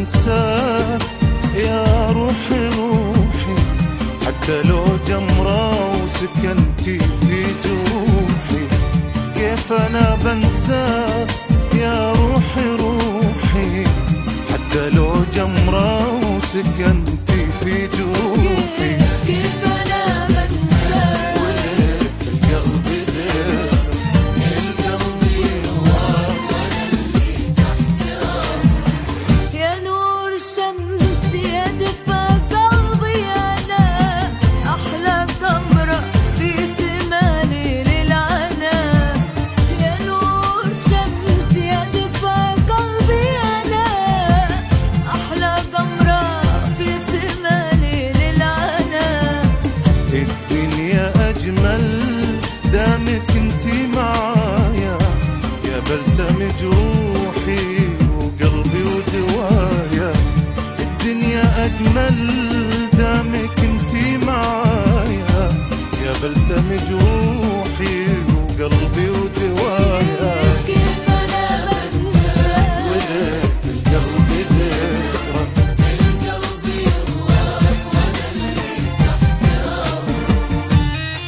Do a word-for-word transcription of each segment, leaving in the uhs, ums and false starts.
بنساك يا روحي روحي، حتى لو جمرة وسكنتي في جروحي. كيف أنا بنساك يا روحي روحي، حتى لو جمرة وسكنتي في جروحي. كيف أنا بنساك ولك في القلب ذكرى، القلب هواك وأنا اللي تحت أمرك. يا نور شمس يا دفا قلبي، أنا أحلى قمرة في سما ليل العنا. يا نور شمس يا دفا قلبي، أنا أحلى قمرة في سما ليل العنا. الدنيا أجمل دامك انتي معايا، يا بلسم جروحي وقلبي ودوايا. الدنيا أجمل دامك انتي معايا، يا بلسم جروحي وقلبي ودوايا. كيف أنا بنساك ولك في القلب ذكرى، القلب يهواك وأنا اللي تحت أمرك.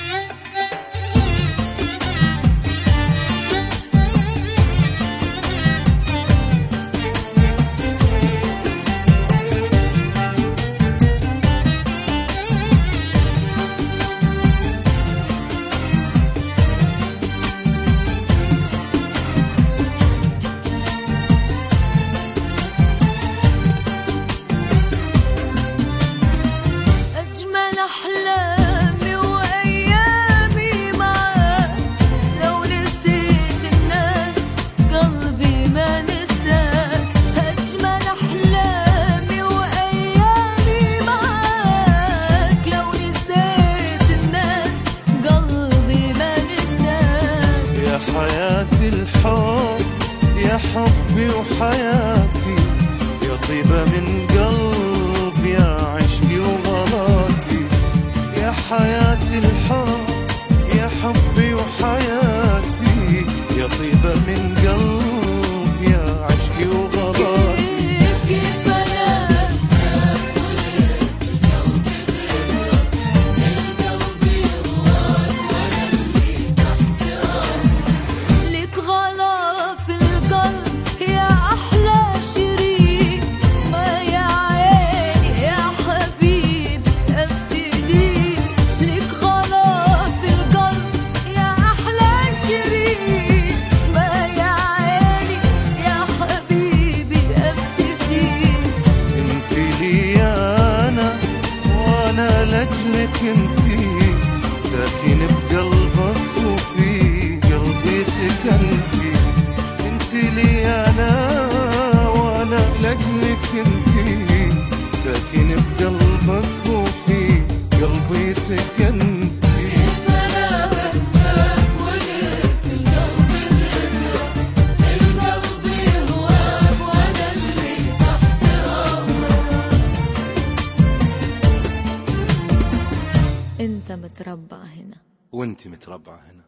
أجمل أحلامي وأيامي معاك، لو نسيت الناس قلبي ما نساك. أجمل أحلامي وأيامي معاك، لو نسيت الناس قلبي ما نساك. يا حياتي الحب يا حبي وحياتي، يا طيبة من قلب يا عشقي وغلاتي. يا حياتي الحب يا حبي وحياتي، يا طيبة من قلب يا عشقي وغلاتي. كيف كيف أنا بنساك ولك القلب ذكرى، القلب يهواك وأنا اللي تحت أمرك. لك غلا في القلب يا أحلى شريك، ما يا عيني يا حبيبي أفتديك. لك غلا في القلب يا أحلى شريك، ما يا عيني يا حبيبي أفتديك. انتي لي انا وانا لاجلك انتي، ساكن بقلبك وفي قلبي سكنتي. انتي لي انا وانا لاجلك انتي، ساكن بقلبك وفي قلبي سكنتي. كيف أنا بنساك ولك القلب ذكرى، القلب يهواك وأنا اللي تحت أمرك. أنت متربع هنا وانتي متربعة هنا.